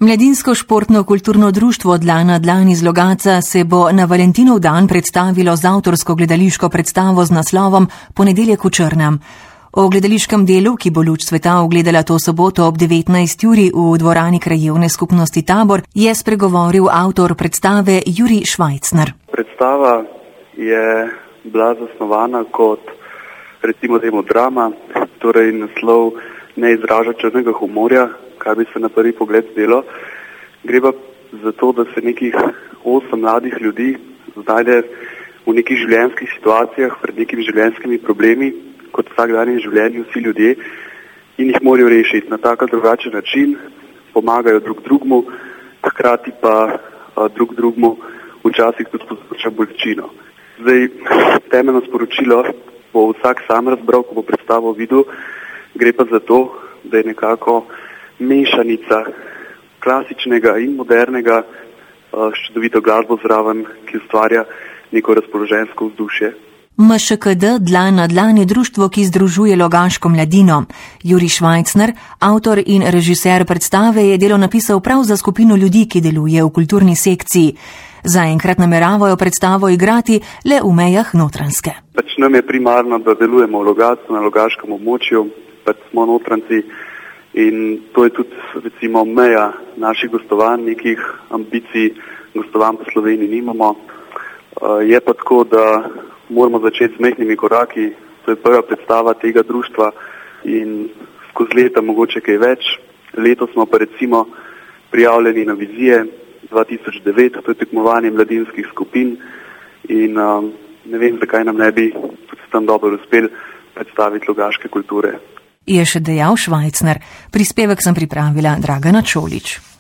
Mladinsko športno kulturno društvo Dlan na dlan iz Logatca se bo na Valentinov dan predstavilo z avtorsko gledališko predstavo z naslovom Ponedeljek v črnem. O gledališkem delu, ki bo luč sveta ugledala to soboto ob 19. uri v dvorani krajevne skupnosti Tabor, je spregovoril avtor predstave Jurij Švajcner. Predstava je bila zasnovana kot recimo temu drama, torej naslov ne izraža črnega humorja, kar bi se na prvi pogled zdelo. Gre pa za to, da se nekih 8 mladih ljudi znajde v nekih življenjskih situacijah, pred nekimi življenjskimi problemi, kot v vsakdanjem življenju vsi ljudje, in jih morajo rešiti na tak ali drugačen način, pomagajo drug drugmu, hkrati pa drug drugmu včasih tudi povzroča bolečino. Zdaj, temeljno sporočilo bo vsak sam razbral, ko bo predstavo videl. Gre pa za to, da je nekako mešanica klasičnega in modernega s čudovito glasbo zraven, ki ustvarja neko razpoloženjsko vzdušje. MŠKD Dlan na dlan je društvo, ki združuje logaško mladino. Jurij Švajcner, avtor in režiser predstave, je delo napisal prav za skupino ljudi, ki deluje v kulturni sekciji. Zaenkrat nameravajo predstavo igrati le v mejah Notranjske. Nam je primarno, da delujemo v Logatcu, na logaškem območju, smo Notranjci in to je tudi recimo meja naših gostovanj, nekih ambicij gostovanj po Sloveniji nimamo. Je pa tako, da moramo začeti z majhnimi koraki, to je prva predstava tega društva in skozi leta mogoče kaj več. Letos smo pa recimo prijavljeni na Vizije 2009, to je tekmovanje mladinskih skupin in ne vem, zakaj nam ne bi tudi tam dobro uspel predstaviti logaške kulture. Je še dejal Švajcner. Prispevek sem pripravila Dragana Čolič.